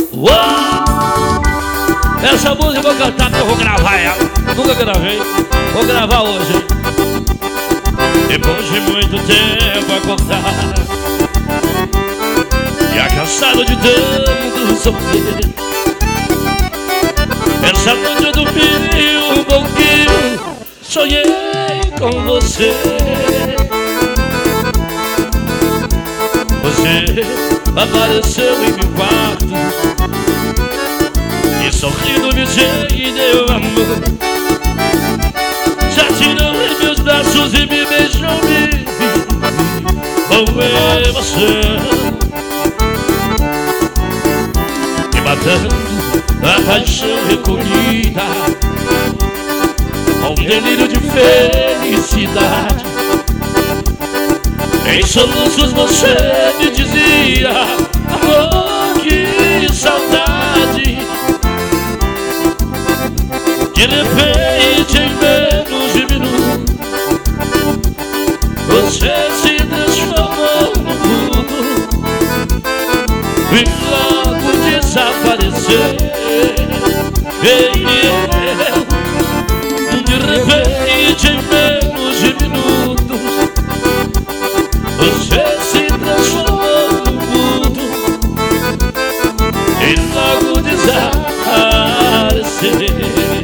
Essa música eu vou cantar porque eu vou gravar ela. Nunca gravei, vou gravar hoje, hein? Depois de muito tempo acordar, já cansado de tanto sofrer, essa noite eu dormi um pouquinho, sonhei com você. Você apareceu em meu quarto e sorrindo me deu amor. Já tirou em meus braços e me beijou-me com emoção, me matando a paixão recolhida, com um delírio de felicidade. Em soluços você me dizia: amor, que saudade. De repente, em menos de minuto, você se transformou no mundo e logo desapareceu. De repente, em menos de minutos, você se transformou no mundo e logo desapareceu.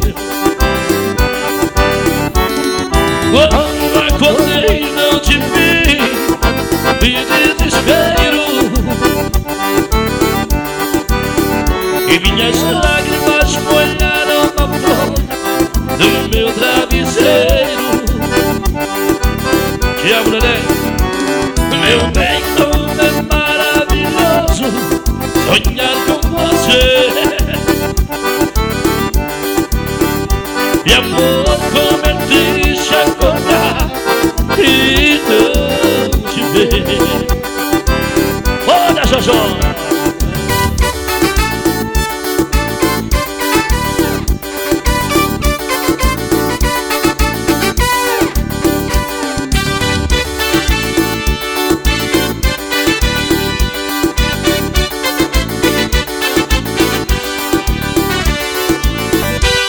Quando acordei não te vi, de desespero, e minhas lágrimas molharam a folha do meu travesseiro. Te amo, neném. Meu bem, como é maravilhoso sonhar com você. E amor, como é triste acordar e não te ver. Olha, Jojo!